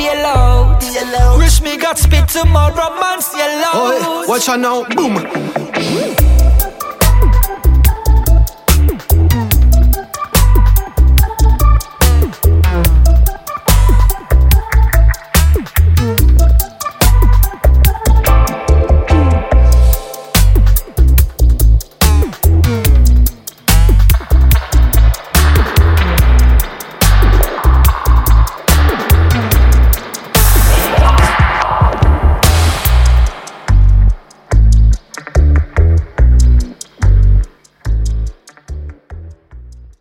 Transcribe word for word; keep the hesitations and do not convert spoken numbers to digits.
bail out. Wish me got spit tomorrow, man, see you loud. Oi, watch out now, boom.